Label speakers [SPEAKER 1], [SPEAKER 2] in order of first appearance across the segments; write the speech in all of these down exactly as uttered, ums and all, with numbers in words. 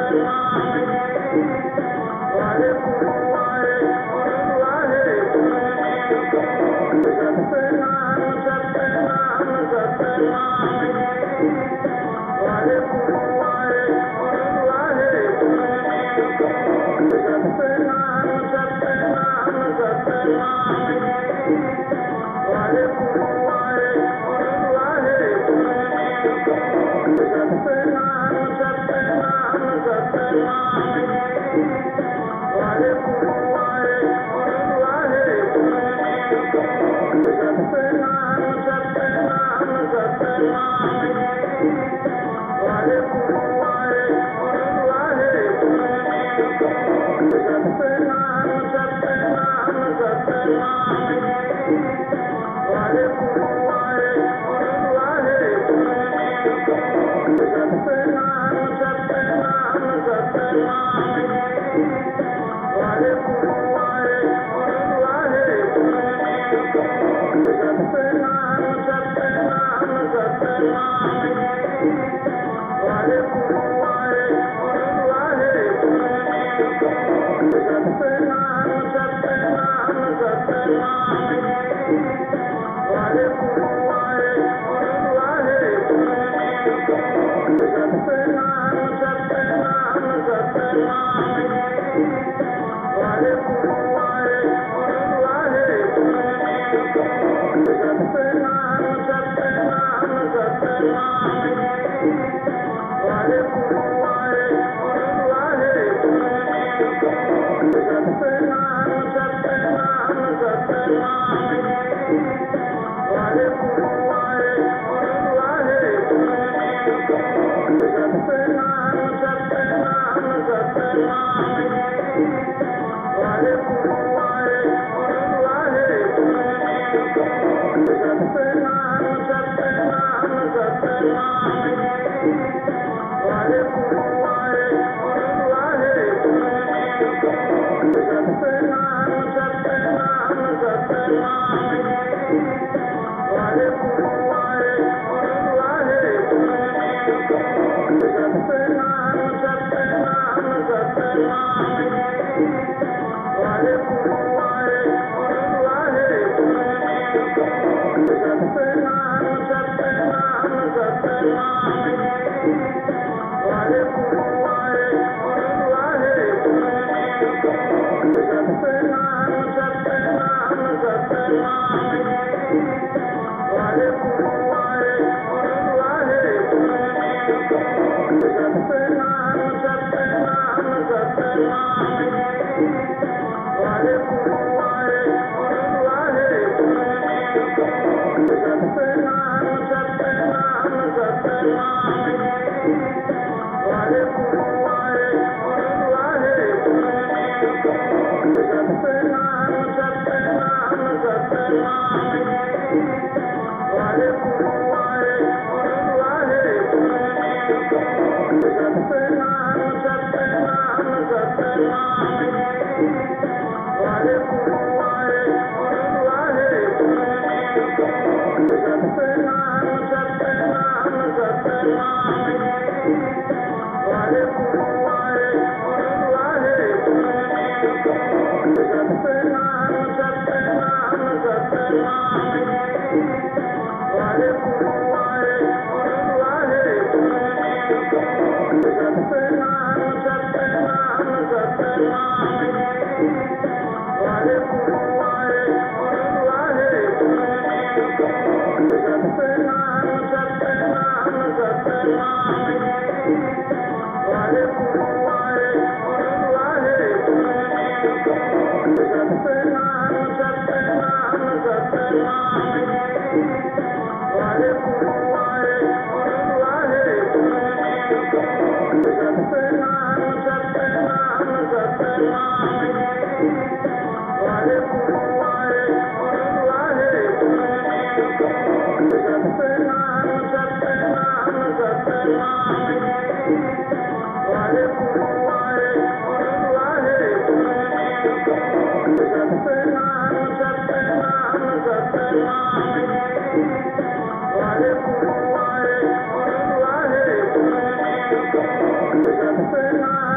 [SPEAKER 1] Sena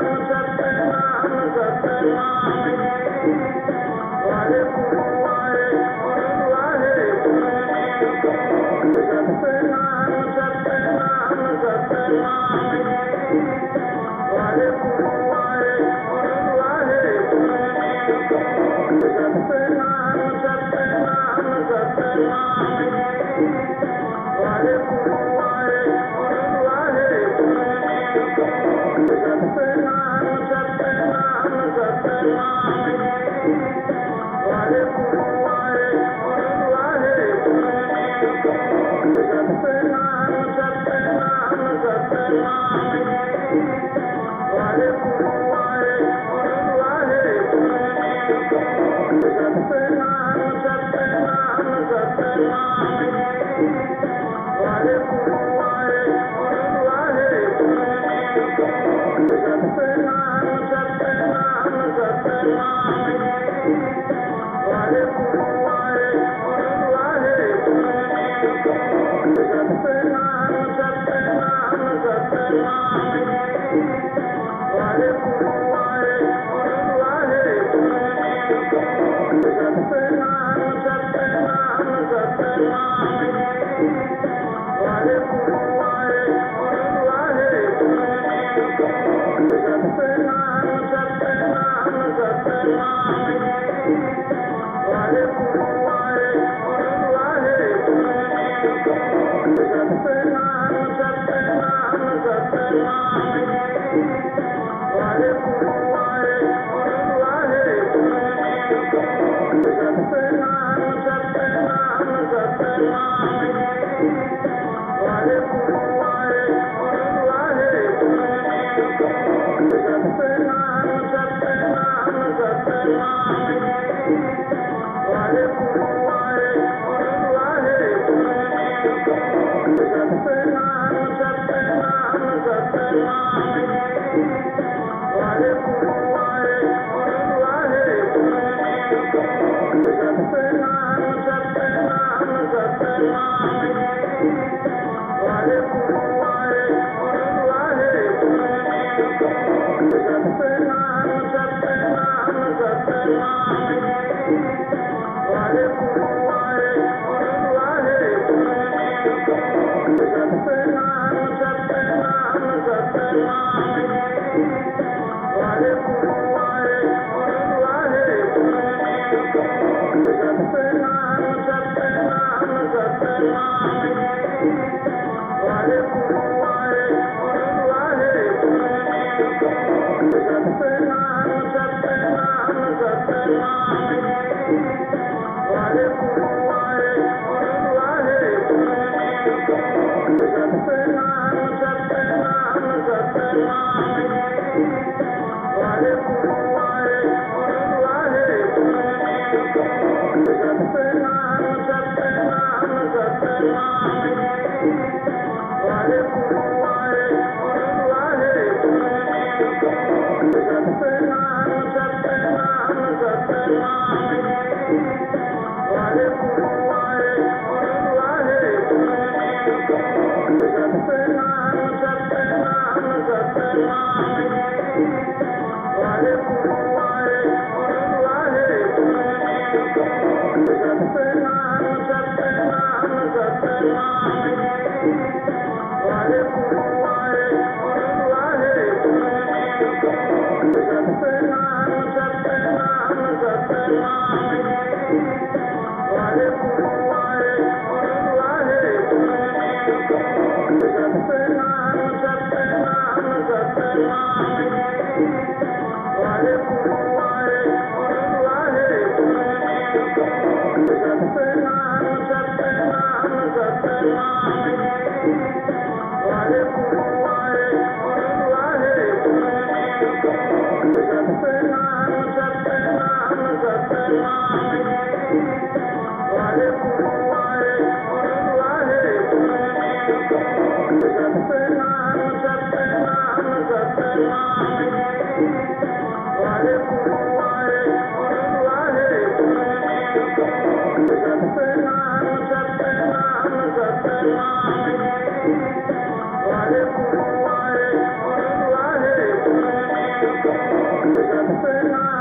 [SPEAKER 1] Hare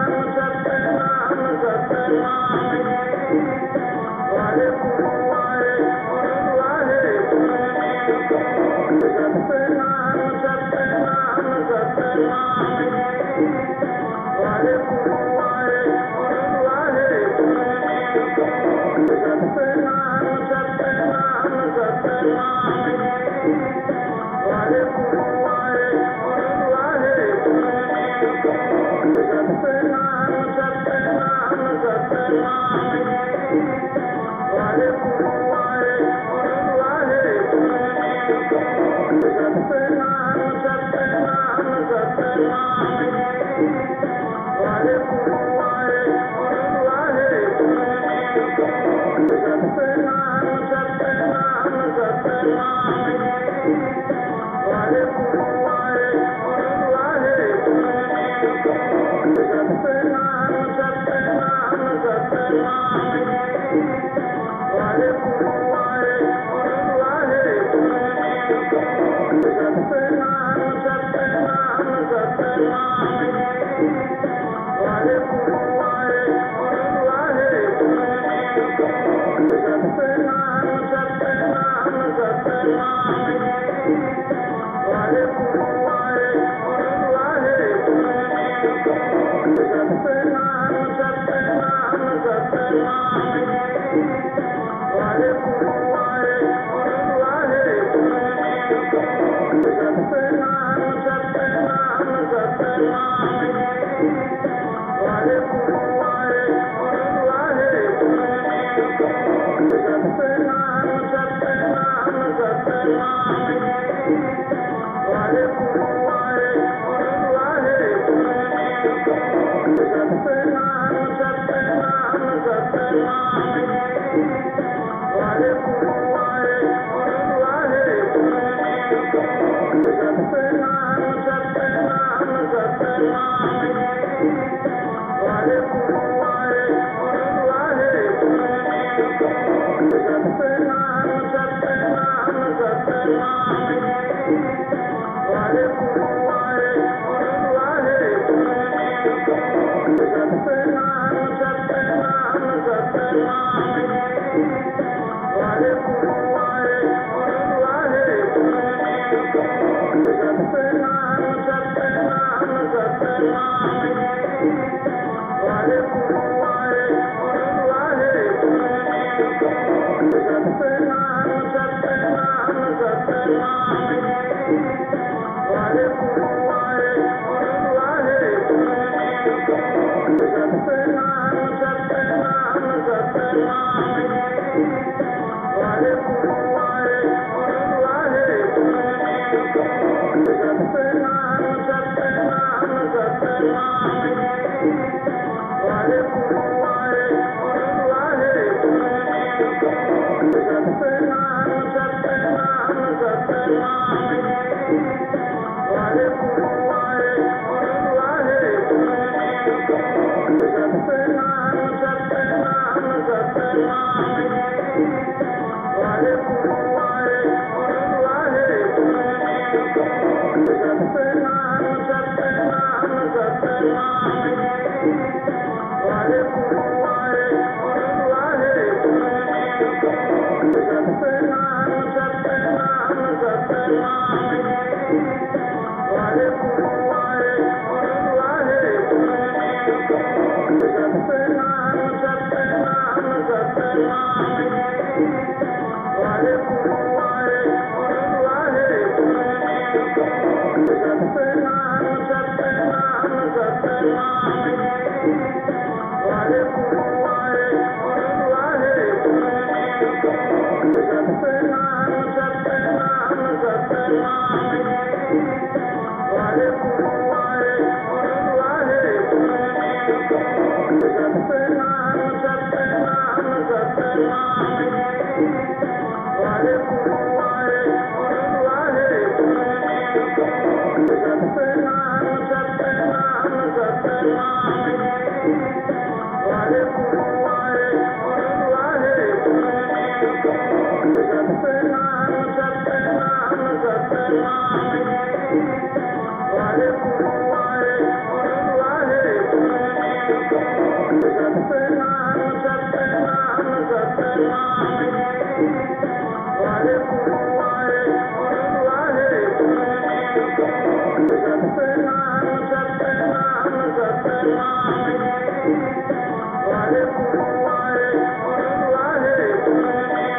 [SPEAKER 1] Hare Satnam Satnam Satnam Waheguru Waheguru Waheguru Satnam Satnam Satnam Waheguru Waheguru Waheguru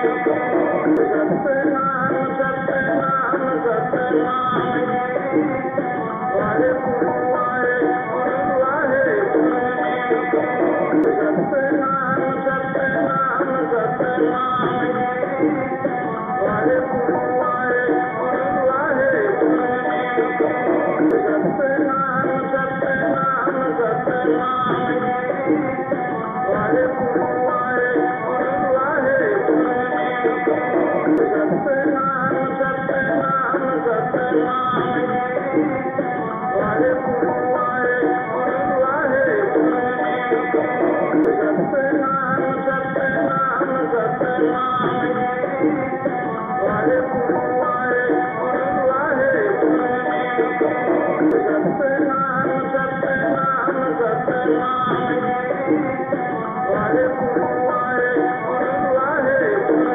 [SPEAKER 1] Satnam Satnam Satnam Waheguru Waheguru Waheguru Satnam Satnam Satnam Waheguru Waheguru Waheguru Satnam Satnam Satnam Waheguru Waheguru Waheguru Satnam Satnam Satnam Waheguru Waheguru Waheguru Satnam Satnam Satnam Waheguru Waheguru Waheguru Satnam Satnam Satnam Waheguru Waheguru Waheguru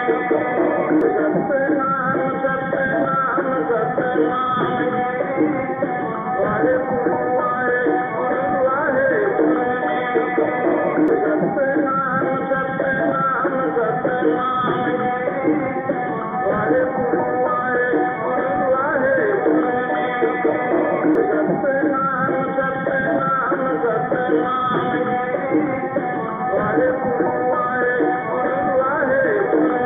[SPEAKER 1] Satnam Satnam Satnam Waheguru Waheguru Waheguru Satnam Satnam Satnam Waheguru Waheguru Waheguru Satnam Satnam Satnam Waheguru Waheguru Waheguru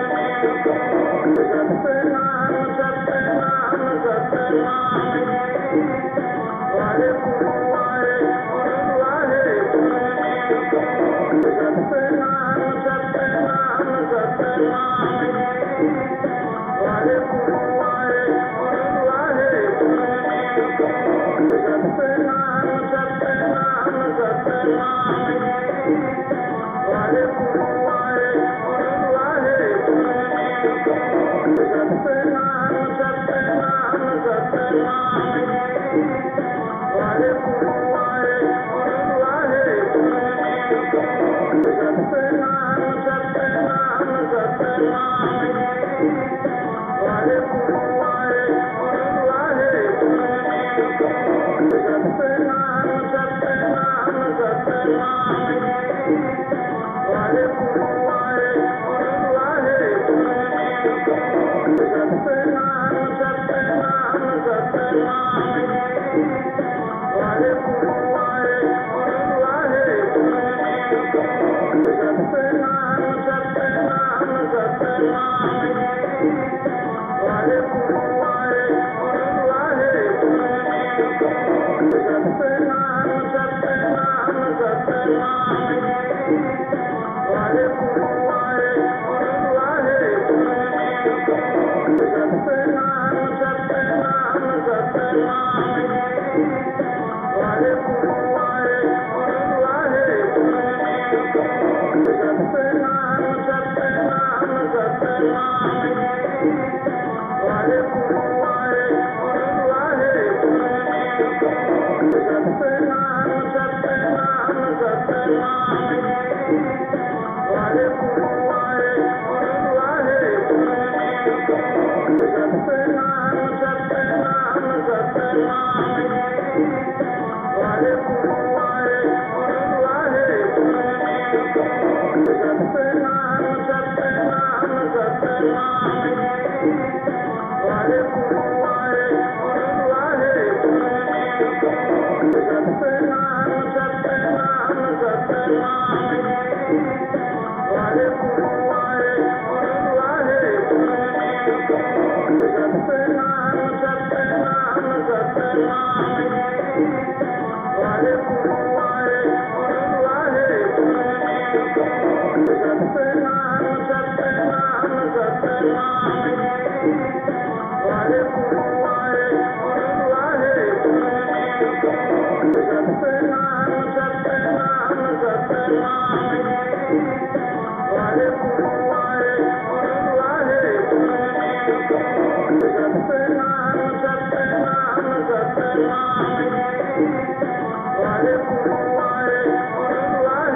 [SPEAKER 1] Satnam Satnam Satnam Waheguru Waheguru Waheguru Satnam Satnam Satnam Waheguru Waheguru Waheguru Satnam Satnam Satnam Waheguru Waheguru Waheguru Satnam Satnam Satnam Waheguru Waheguru Waheguru Satnam Satnam Satnam Waheguru Waheguru Waheguru Satnam Satnam Satnam Waheguru Waheguru Waheguru Satnam Satnam Satnam Waheguru Waheguru Waheguru Satnam Satnam Satnam Waheguru Waheguru Waheguru Satnam Satnam Satnam Waheguru Waheguru Waheguru Satnam Satnam Satnam Waheguru Waheguru Waheguru Satnam Satnam Satnam Waheguru Waheguru Waheguru Satnam Satnam Satnam Waheguru Waheguru Waheguru Satnam Satnam Satnam Waheguru Waheguru Waheguru Satnam Satnam Satnam Waheguru Waheguru Waheguru Satnam Satnam Satnam Waheguru Waheguru Waheguru Satnam Satnam Satnam Waheguru Waheguru Waheguru Satnam Satnam Satnam Waheguru Waheguru Waheguru Satnam Satnam Satnam Waheguru Waheguru Waheguru Satnam Satnam Satnam Waheguru Waheguru Waheguru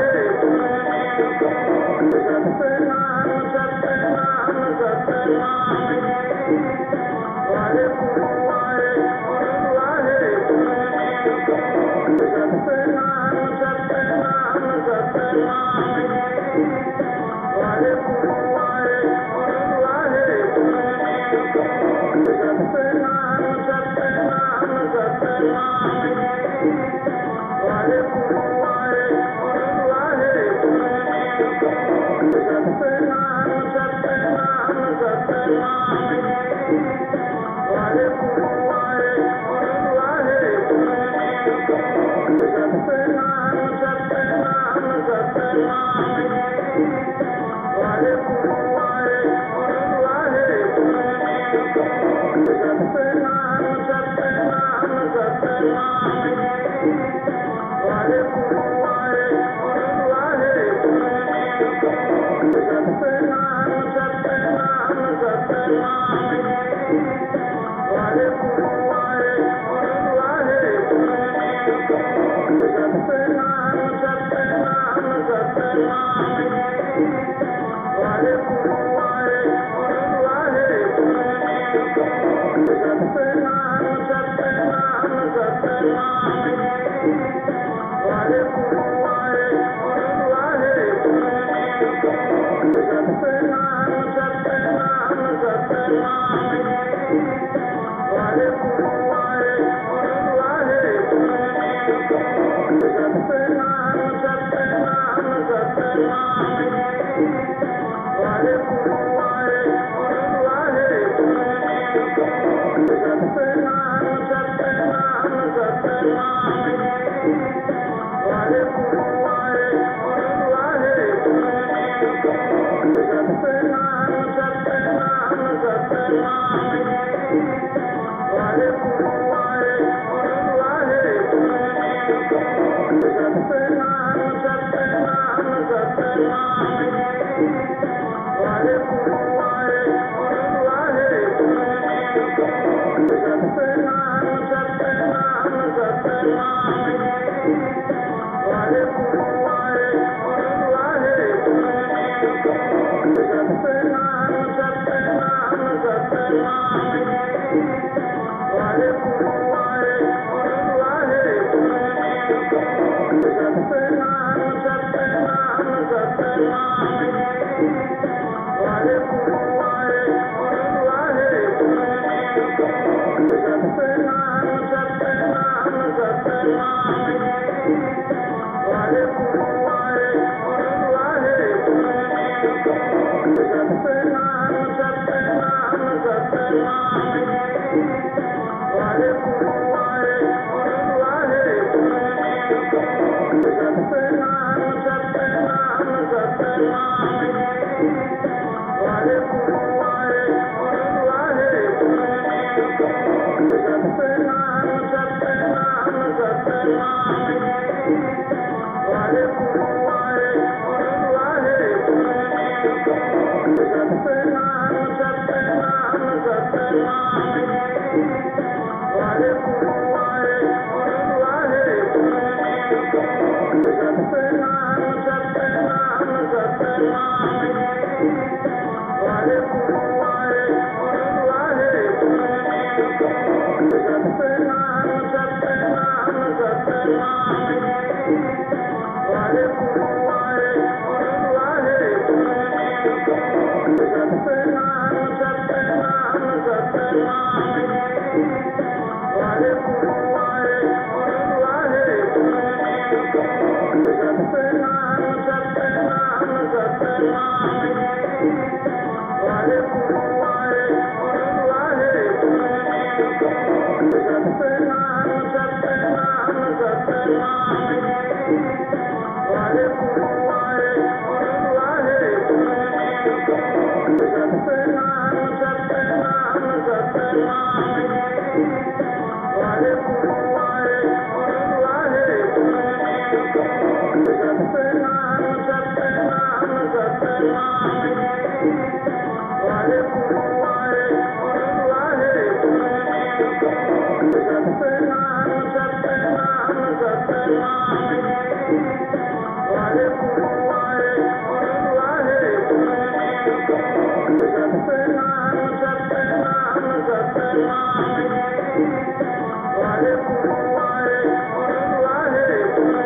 [SPEAKER 1] Hare Satyanam Satyanam Satyanam Waheguru Waheguru Waheguru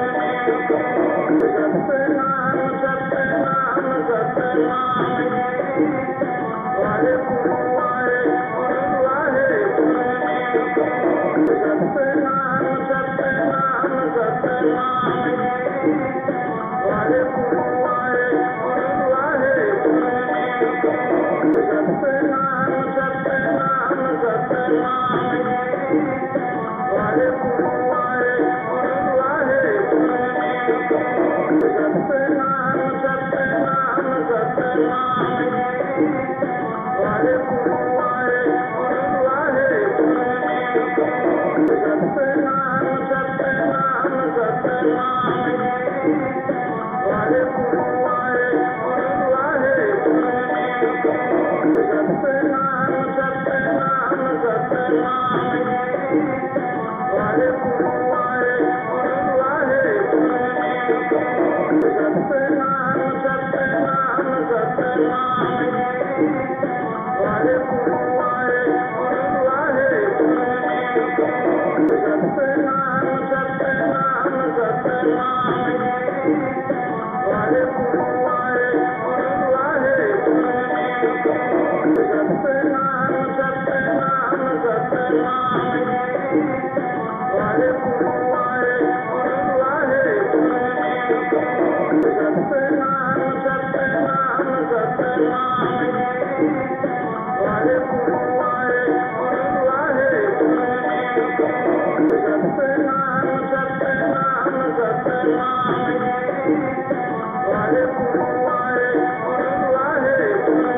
[SPEAKER 1] Satyanam Satyanam Satyanam Waheguru Waheguru Waheguru Satyanam Satyanam Satyanam Waheguru Waheguru Waheguru Satyanam Satyanam Satyanam Waheguru Waheguru Waheguru Satyanam Satyanam Satyanam Waheguru Waheguru Waheguru Satyanam Satyanam Satyanam Waheguru Waheguru Waheguru Satyanam Satyanam Satyanam Waheguru Waheguru Waheguru Satyanam Satyanam Satyanam Waheguru Waheguru Waheguru Satyanam Satyanam Satyanam Waheguru Waheguru Waheguru Satyanam Satyanam Satyanam Waheguru Waheguru Waheguru Satyanam Satyanam Satyanam Waheguru Waheguru Waheguru Satyanam Satyanam Satyanam Waheguru Waheguru Waheguru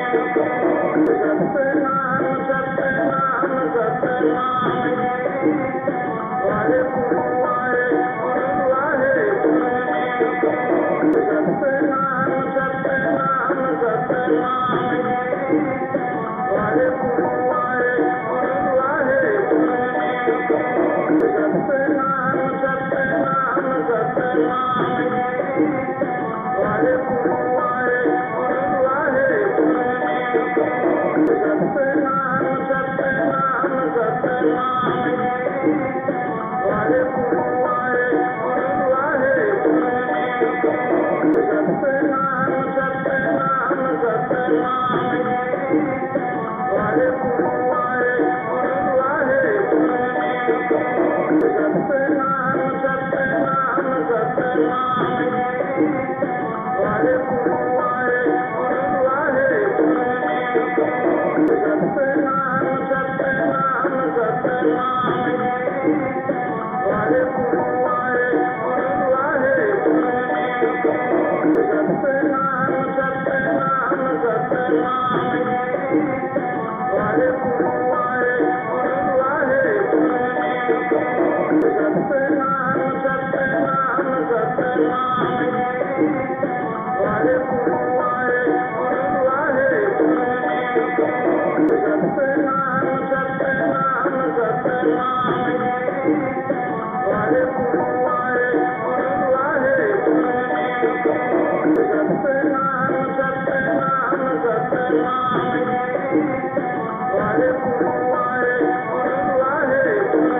[SPEAKER 1] Satyanam Satyanam Satyanam Waheguru Waheguru Waheguru Satyanam Satyanam Satyanam Waheguru Waheguru Waheguru Satyanam Satyanam Satyanam Waheguru Waheguru Waheguru Satyanam Satyanam Satyanam Waheguru Waheguru Waheguru Satyanam Satyanam Satyanam Waheguru Waheguru Waheguru Satyanam Satyanam Satyanam Waheguru Waheguru Waheguru Satyanam Satyanam Satyanam Waheguru Waheguru Waheguru Satyanam Satyanam Satyanam Waheguru Waheguru Waheguru Satyanam Satyanam Satyanam Waheguru Waheguru Waheguru Satyanam Satyanam Satyanam Waheguru Waheguru Waheguru Satyanam Satyanam Satyanam Waheguru Waheguru Waheguru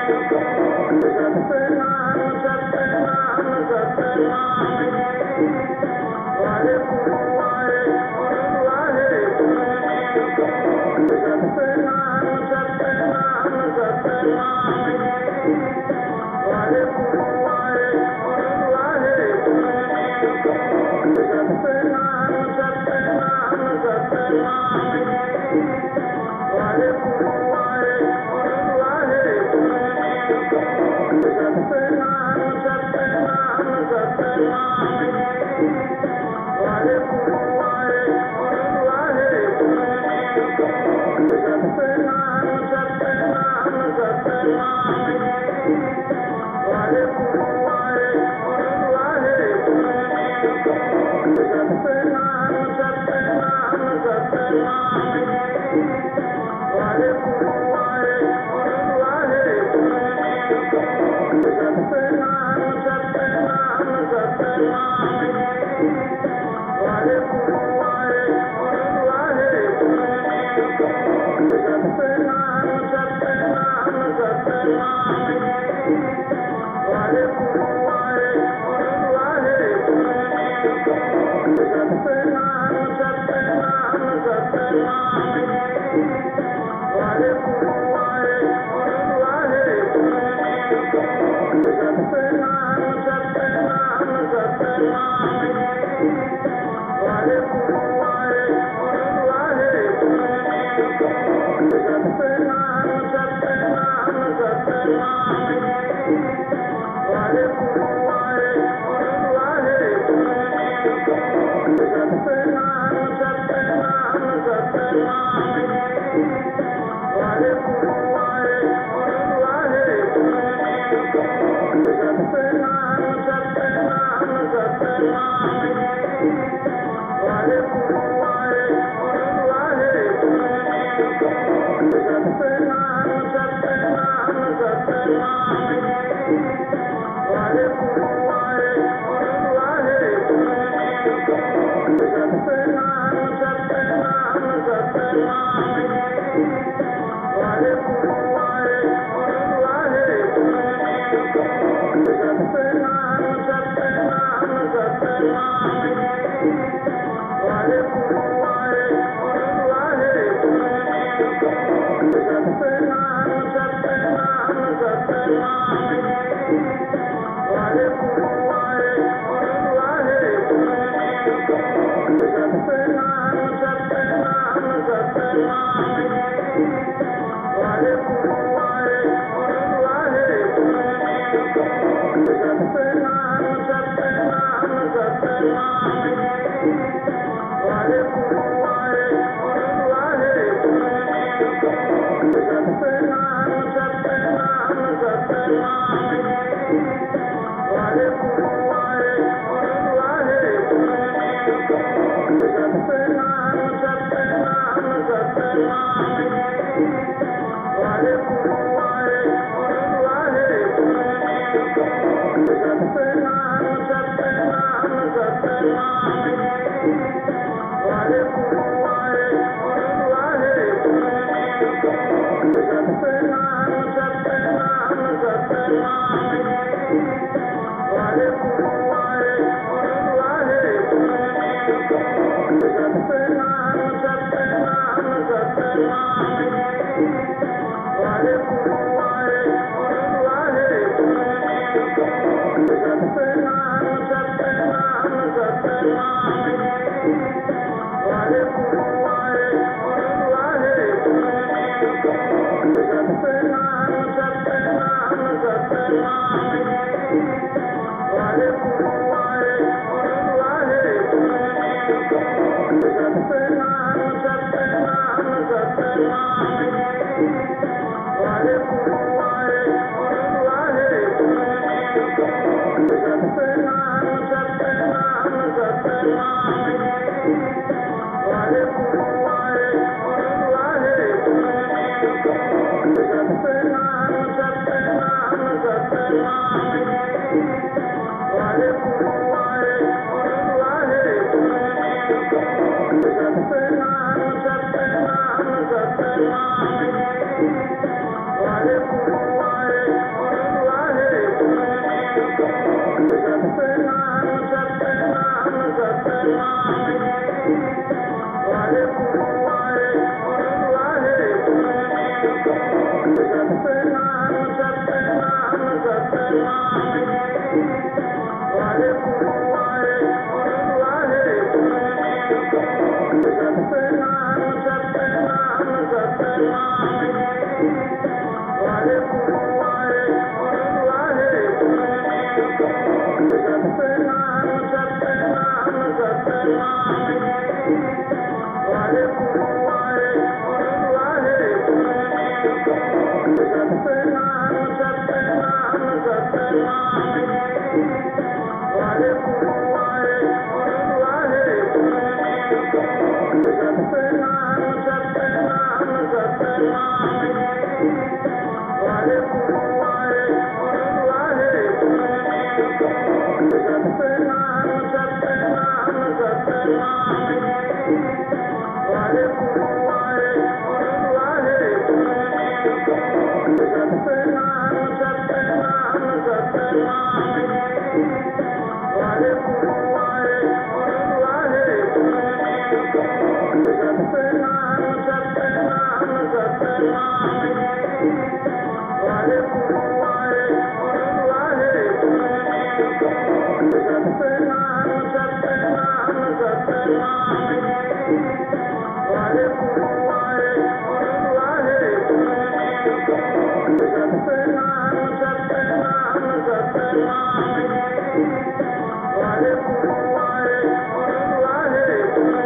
[SPEAKER 1] Satyanam Satyanam Satyanam Waheguru Waheguru Waheguru Satyanam Satyanam Satyanam Waheguru Waheguru Waheguru Satyanam Satyanam Satyanam Waheguru Waheguru Waheguru Satyanam Satyanam Satyanam Waheguru Waheguru Waheguru Satyanam Satyanam Satyanam Waheguru Waheguru Waheguru Satyanam Satyanam Satyanam Waheguru Waheguru Waheguru Satyanam Satyanam Satyanam Waheguru Waheguru Waheguru Satnam Satnam Satnam Waheguru Waheguru Waheguru Satnam Satnam Satnam Waheguru Waheguru Waheguru Satnam Satnam Satnam Waheguru Waheguru Waheguru Satnam Satnam Satnam Waheguru Waheguru Waheguru Satnam Satnam Satnam Waheguru Waheguru Waheguru Satnam Satnam Satnam Waheguru Waheguru Waheguru Satnam Satnam Satnam Waheguru Waheguru Waheguru Satnam Satnam Satnam Waheguru Waheguru Waheguru Satnam Satnam Satnam Waheguru Waheguru Waheguru Satnam Satnam Satnam Waheguru Waheguru Waheguru Satnam Satnam Satnam Waheguru Waheguru Waheguru Satnam Satnam Satnam Waheguru Waheguru Waheguru Satnam Satnam Satnam Waheguru Waheguru Waheguru Satnam Satnam Satnam Waheguru Waheguru Waheguru Satnam Satnam Satnam Waheguru Waheguru Waheguru Satnam Satnam Satnam Waheguru Waheguru Waheguru Satnam Satnam Satnam Waheguru Waheguru Waheguru Satnam Satnam Satnam Waheguru Waheguru Waheguru Satnam Satnam Satnam Waheguru Waheguru Waheguru Satnam Satnam Satnam Waheguru Waheguru Waheguru Satnam Satnam Satnam Waheguru Waheguru Waheguru Satnam Satnam Satnam Waheguru Waheguru Waheguru Satnam Satnam Satnam Waheguru Waheguru Waheguru Satnam Satnam Satnam Waheguru Waheguru Waheguru Satnam Satnam Satnam Waheguru Waheguru Waheguru Satnam Satnam Satnam Waheguru Waheguru Waheguru Satnam Satnam Satnam Waheguru Waheguru Waheguru Satnam Satnam Satnam Waheguru Waheguru Waheguru Satnam Satnam Satnam Waheguru Waheguru Waheguru Satnam Satnam Satnam Waheguru Waheguru Satnam Satnam Satnam Waheguru Waheguru Waheguru Satnam Satnam Satnam Waheguru Waheguru Waheguru Satnam Satnam Satnam Waheguru Waheguru Waheguru Satnam Satnam Satnam Waheguru Waheguru Waheguru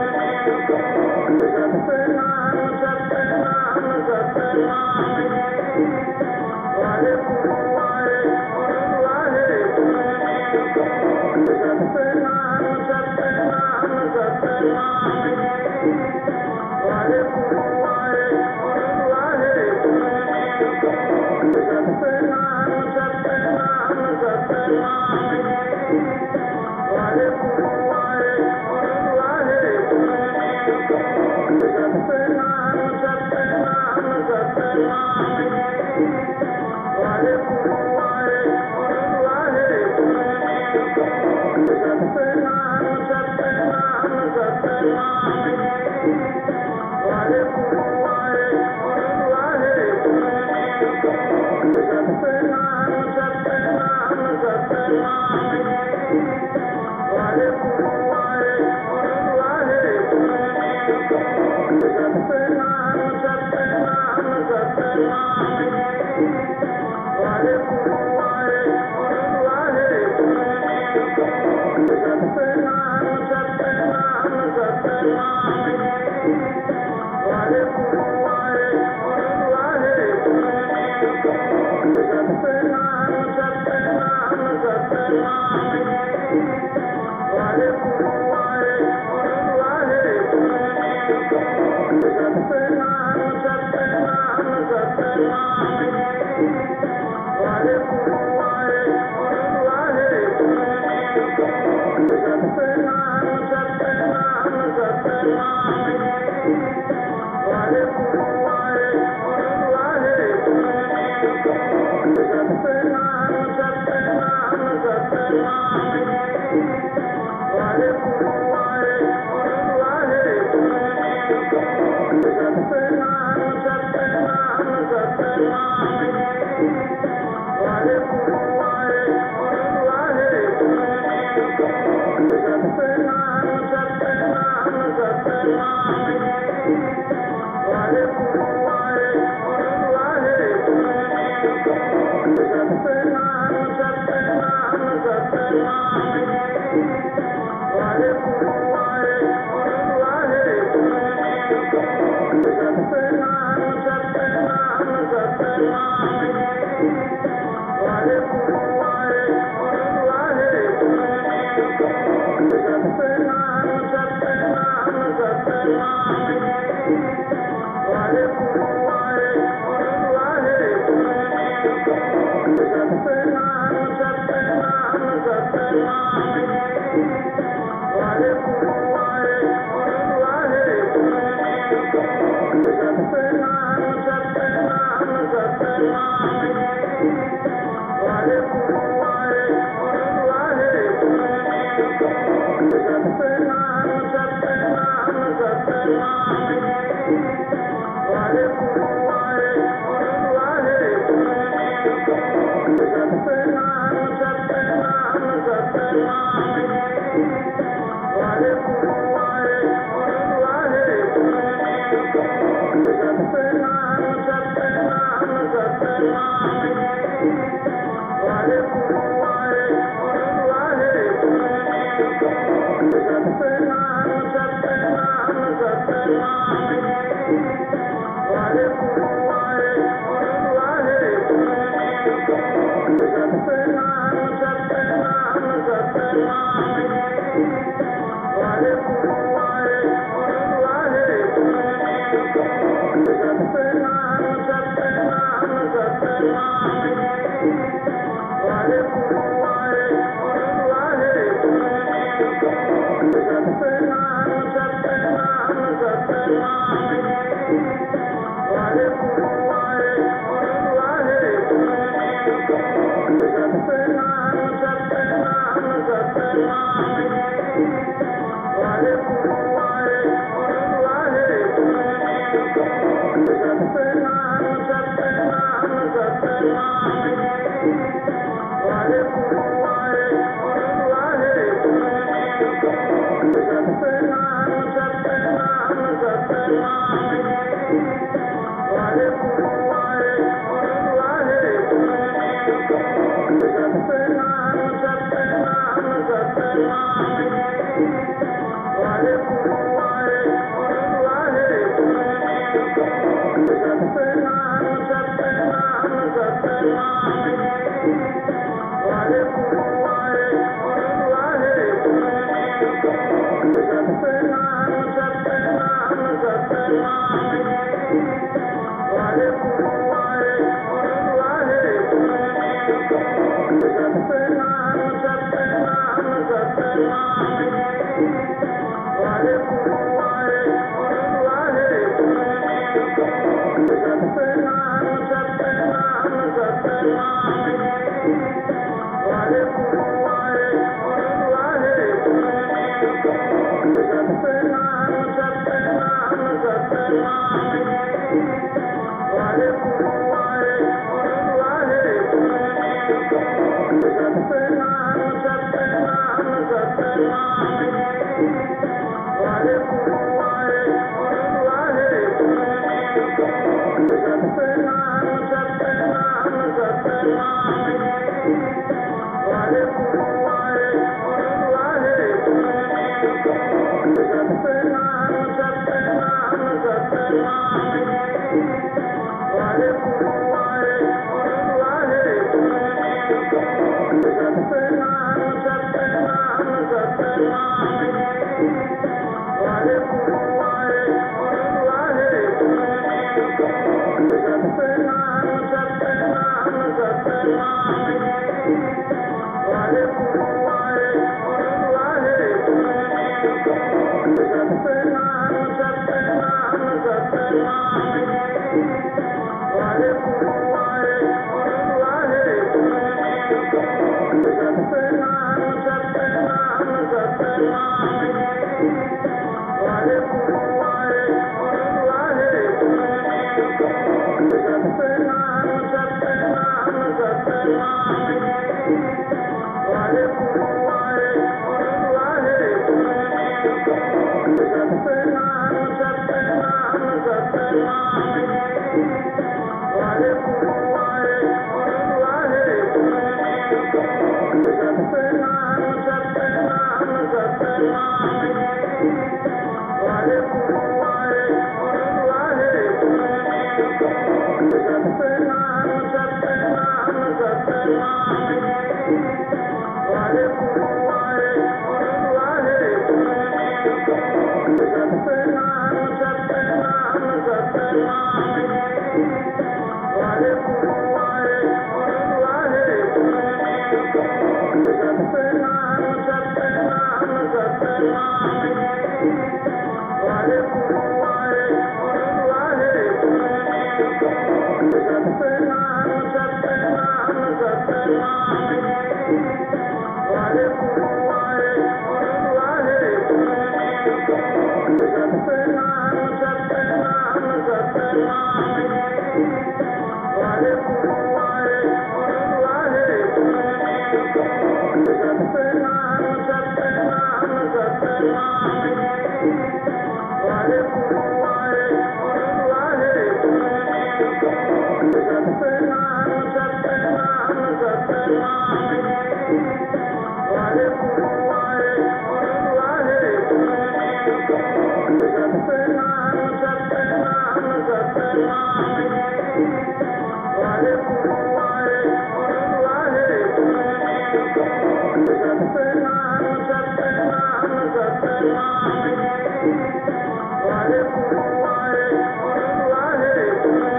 [SPEAKER 1] Satnam Satnam Satnam Waheguru Waheguru Waheguru Satnam Satnam Satnam Waheguru Waheguru Waheguru Satnam Satnam Satnam Waheguru Waheguru Waheguru Satnam Satnam Satnam Waheguru Waheguru Waheguru Satnam Satnam Satnam Waheguru Waheguru Waheguru Satnam Satnam Satnam Waheguru Waheguru Waheguru Satnam Satnam Satnam Waheguru Waheguru Waheguru Satnam Satnam Satnam Waheguru Waheguru Waheguru Satnam Satnam Satnam Waheguru Waheguru Waheguru Satnam Satnam Satnam Waheguru Waheguru Waheguru Satnam Satnam Satnam Waheguru Waheguru Waheguru Satnam Satnam Satnam Waheguru Waheguru Waheguru Satnam Satnam Satnam Waheguru Waheguru Waheguru Satnam Satnam Satnam Waheguru Waheguru Waheguru Satnam Satnam Satnam Waheguru Waheguru Waheguru Satnam Satnam Satnam Waheguru Waheguru Waheguru Satnam Satnam Satnam Waheguru Waheguru Waheguru Satnam Satnam Satnam Waheguru Waheguru Waheguru Satnam Satnam Satnam Waheguru Waheguru Waheguru Satnam Satnam Satnam Waheguru Waheguru Waheguru Satnam Satnam Satnam Waheguru Waheguru Waheguru Satnam Satnam Satnam Waheguru Waheguru Waheguru Satnam Satnam Satnam Waheguru Waheguru Waheguru Satnam Satnam Satnam Waheguru Waheguru Waheguru Satnam Satnam Satnam Waheguru Waheguru Waheguru Satnam Satnam Satnam Waheguru Waheguru Satnam Satnam Satnam Waheguru Waheguru Waheguru Satnam Satnam Satnam Waheguru Waheguru Waheguru Satnam Satnam Satnam Waheguru Waheguru Waheguru Satnam Satnam Satnam Waheguru Waheguru Waheguru Satnam Satnam Satnam Waheguru Waheguru Waheguru Satnam Satnam Satnam Waheguru Waheguru Waheguru Satnam Satnam Satnam Waheguru Waheguru Waheguru Satnam Satnam Satnam Waheguru Waheguru Waheguru Satnam Satnam Satnam Waheguru Waheguru Waheguru Satnam Satnam Satnam Waheguru Waheguru Waheguru Satnam Satnam Satnam Waheguru Waheguru Waheguru Satnam Satnam Satnam Waheguru Waheguru Waheguru Satnam Satnam Satnam Waheguru Waheguru Waheguru Satnam Satnam Satnam Waheguru Waheguru Waheguru Satnam Satnam Satnam Waheguru Waheguru Waheguru Satnam Satnam Satnam Waheguru Waheguru Waheguru Satnam Satnam Satnam Waheguru Waheguru Waheguru Satnam Satnam Satnam Waheguru Waheguru Waheguru Satnam Satnam Satnam Waheguru Waheguru Waheguru Satnam Satnam Satnam Waheguru Waheguru Waheguru Satnam Satnam Satnam Waheguru Waheguru Waheguru Satnam Satnam Satnam Waheguru Waheguru Waheguru Satnam Satnam Satnam Waheguru Waheguru Waheguru Satnam Satnam Satnam Waheguru Waheguru Waheguru Satnam Satnam Satnam Waheguru Waheguru Waheguru Satnam Satnam Satnam Waheguru Waheguru Waheguru Satnam Satnam Satnam Waheguru Waheguru Waheguru Satnam Satnam Satnam Waheguru Waheguru Waheguru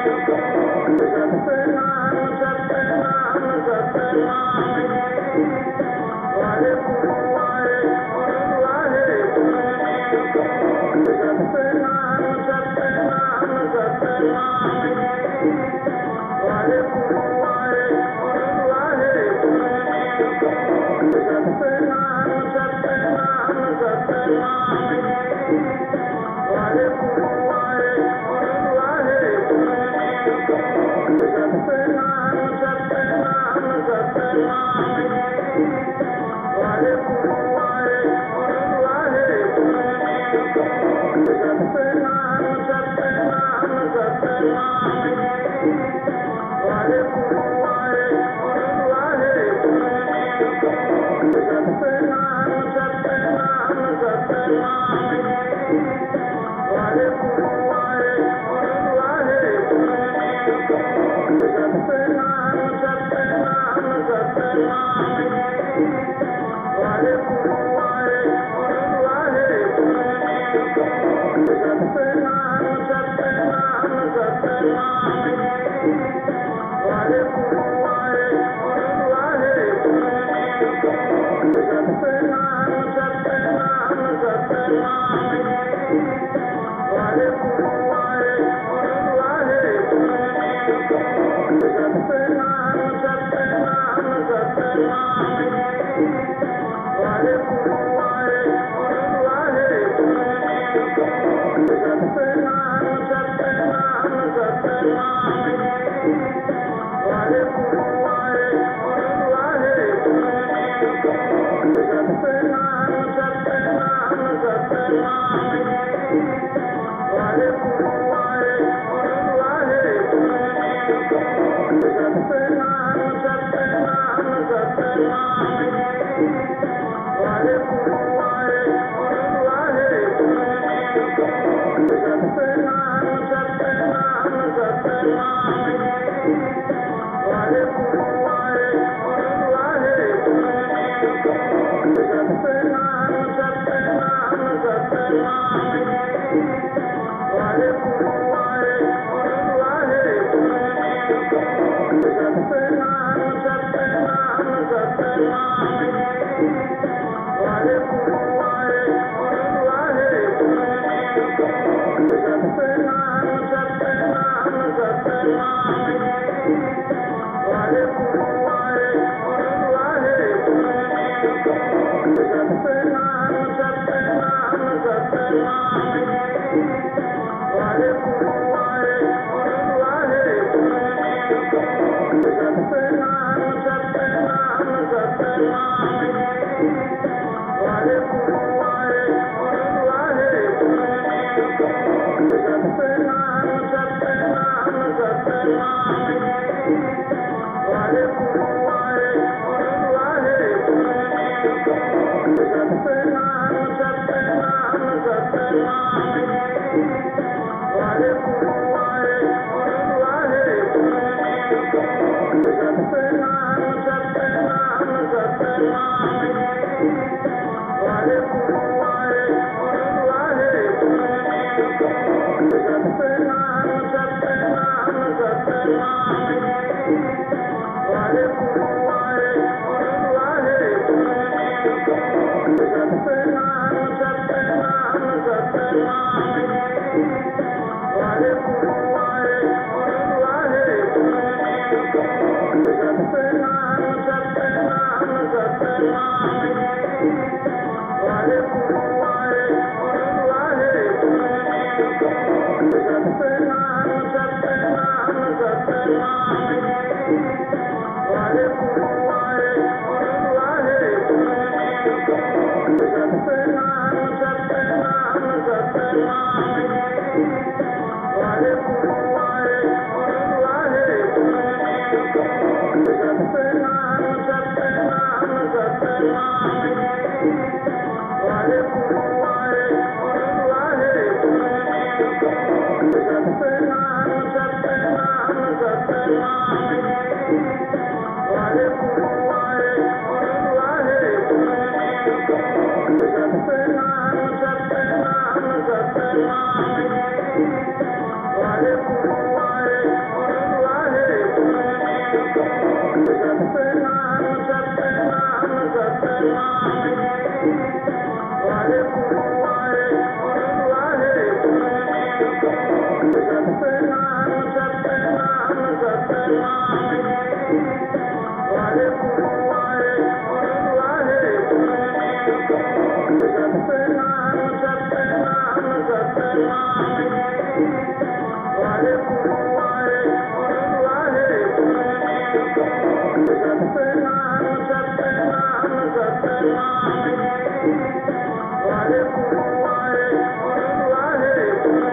[SPEAKER 1] Satnam Satnam Satnam Waheguru Waheguru Waheguru Satnam Satnam Satnam Waheguru Waheguru Satnam Satnam Satnam Waheguru Waheguru Waheguru Satnam Satnam Satnam Waheguru Waheguru Waheguru Satnam Satnam Satnam Waheguru Waheguru Waheguru Satnam Satnam Satnam Waheguru Waheguru Waheguru Satnam Satnam Satnam Waheguru Waheguru Waheguru Satnam Satnam Satnam Waheguru Waheguru Waheguru Satnam Satnam Satnam Waheguru Waheguru Waheguru Satnam Satnam Satnam Waheguru Waheguru Waheguru Satnam Satnam Satnam Waheguru Waheguru Waheguru Satnam Satnam Satnam Waheguru Waheguru Waheguru Satnam Satnam Satnam Waheguru Waheguru Waheguru Satnam Satnam Satnam Waheguru Waheguru Waheguru Satnam Satnam Satnam Waheguru Waheguru Waheguru Satnam Satnam Satnam Waheguru Waheguru Waheguru Satnam Satnam Satnam Waheguru Waheguru Waheguru Satnam Satnam Satnam Waheguru Waheguru Waheguru Satnam Satnam Satnam Waheguru Waheguru Waheguru Satnam Satnam Satnam Waheguru Waheguru Waheguru Satnam Satnam Satnam Waheguru Waheguru Waheguru Satnam Satnam Satnam Waheguru Waheguru Waheguru Satnam Satnam Satnam Waheguru Waheguru Waheguru Satnam Satnam Satnam Waheguru Waheguru Waheguru Satnam Satnam Satnam Waheguru Waheguru Waheguru Satnam Satnam Satnam Waheguru Waheguru Waheguru Satnam Satnam Satnam Waheguru Waheguru Waheguru Satnam Satnam Satnam Waheguru Waheguru Waheguru Satnam Satnam Satnam Waheguru Waheguru Waheguru Satnam Satnam Satnam Waheguru Waheguru Waheguru Satnam Satnam Satnam Waheguru Waheguru Waheguru Satnam Satnam Satnam Waheguru Waheguru Satnam Satnam Satnam Waheguru Waheguru Waheguru Satnam Satnam Satnam Waheguru Waheguru Waheguru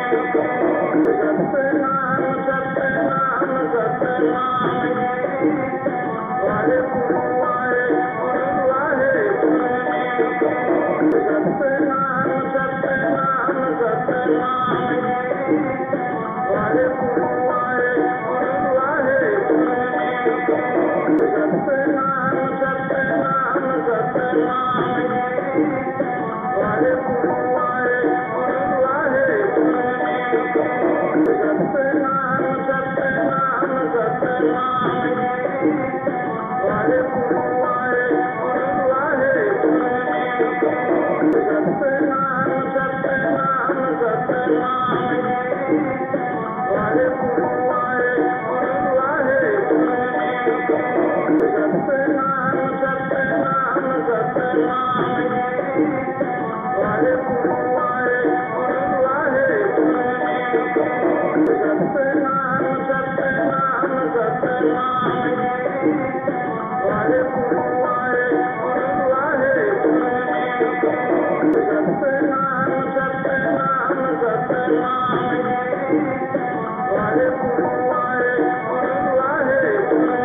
[SPEAKER 1] Satnam Satnam Satnam Waheguru Waheguru Waheguru Satnam Satnam Satnam Waheguru Waheguru Waheguru Satnam Satnam Satnam Waheguru Waheguru Waheguru Satnam Satnam Satnam Waheguru Waheguru Waheguru Satnam Satnam Satnam Waheguru Waheguru Waheguru Satnam Satnam Satnam Waheguru Waheguru Waheguru Satnam Satnam Satnam Waheguru Waheguru Waheguru Satnam Satnam Satnam Waheguru Waheguru Waheguru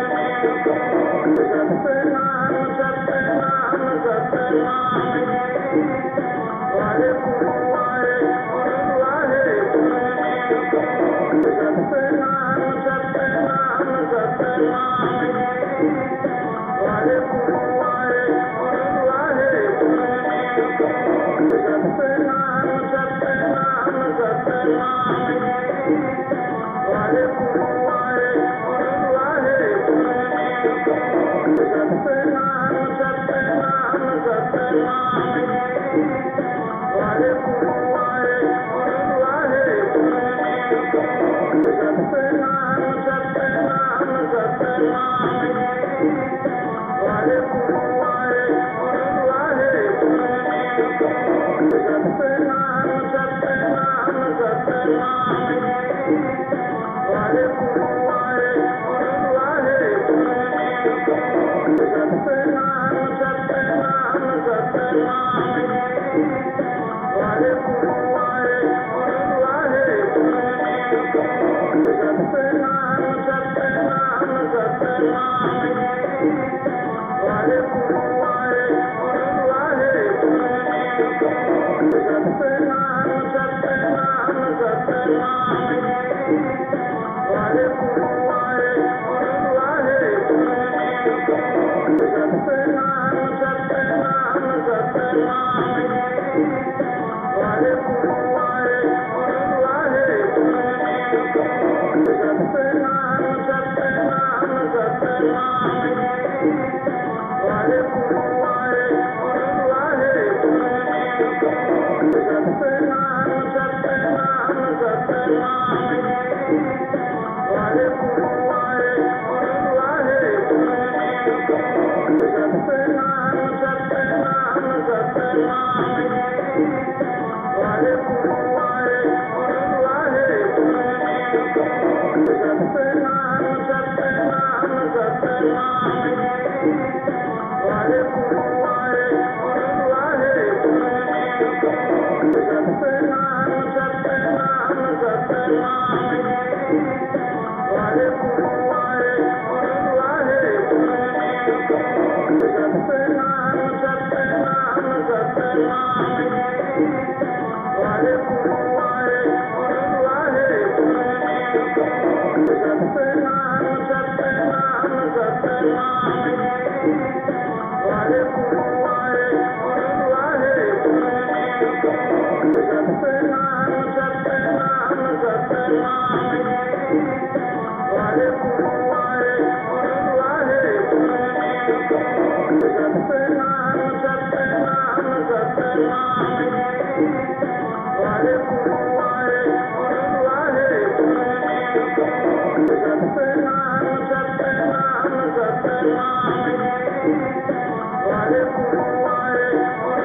[SPEAKER 1] Satnam Satnam Satnam Waheguru Waheguru Waheguru Satnam Satnam Satnam Waheguru Waheguru Waheguru Satnam Satnam Satnam Waheguru Waheguru Waheguru Satnam Satnam Satnam Waheguru Waheguru Waheguru Satnam Satnam Satnam Waheguru Waheguru Waheguru Satnam Satnam Satnam Waheguru Waheguru Waheguru Satnam Satnam Satnam Waheguru Waheguru Waheguru Satnam Satnam Satnam Waheguru Waheguru Waheguru Satnam Satnam Satnam Waheguru Waheguru Waheguru Satnam Satnam Satnam Waheguru Waheguru Waheguru Satnam Satnam Satnam Waheguru Waheguru Waheguru Satnam Satnam Satnam Waheguru Waheguru Waheguru Satnam Satnam Satnam Waheguru Waheguru Waheguru Satnam Satnam Satnam Waheguru Waheguru Waheguru Satnam Satnam Satnam Waheguru Waheguru Waheguru Satnam Satnam Satnam Waheguru Waheguru Waheguru Satnam Satnam Satnam Waheguru Waheguru Waheguru Satnam Satnam Satnam Waheguru Waheguru Waheguru Satnam Satnam Satnam Waheguru Waheguru Waheguru Satnam Satnam Satnam Waheguru Waheguru Waheguru Satnam Satnam Satnam Waheguru Waheguru Waheguru Satnam Satnam Satnam Waheguru Waheguru Waheguru Satnam Satnam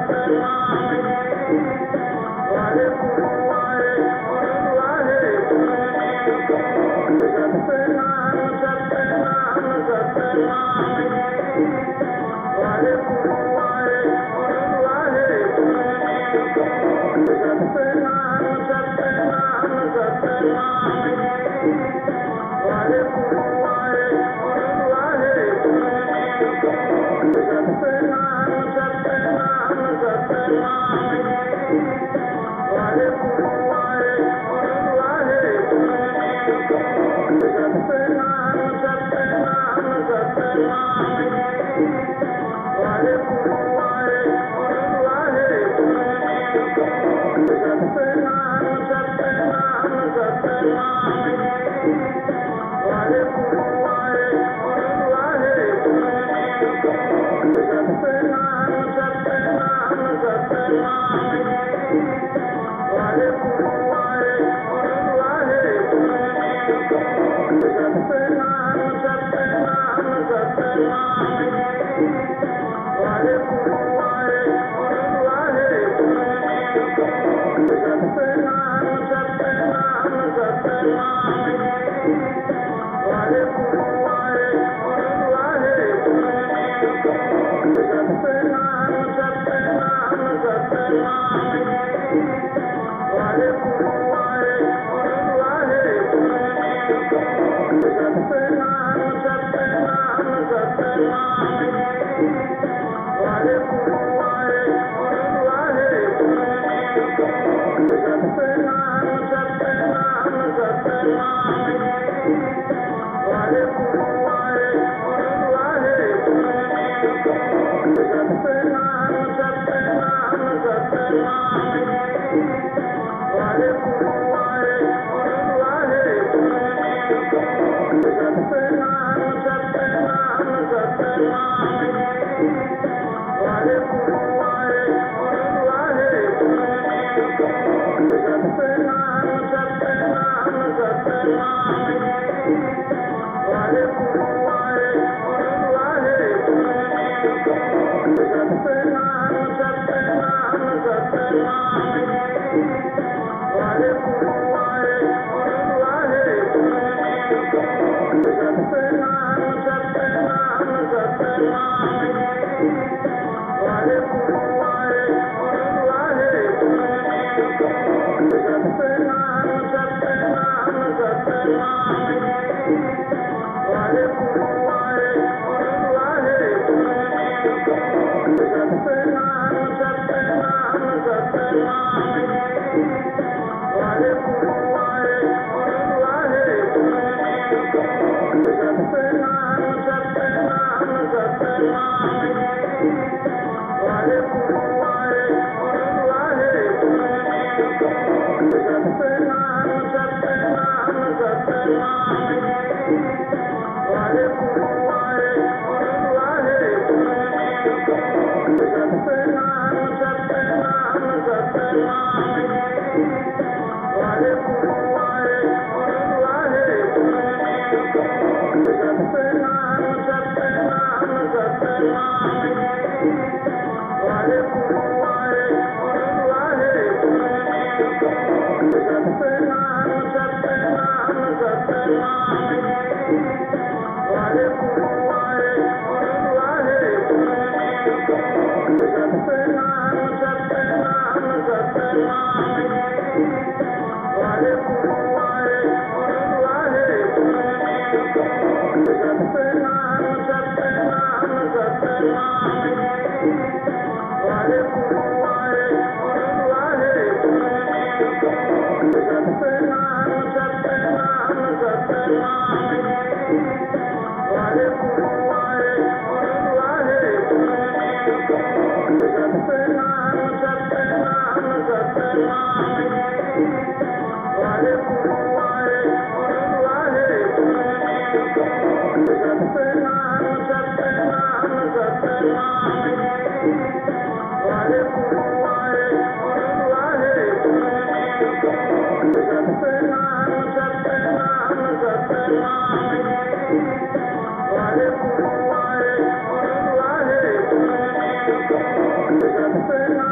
[SPEAKER 1] Hare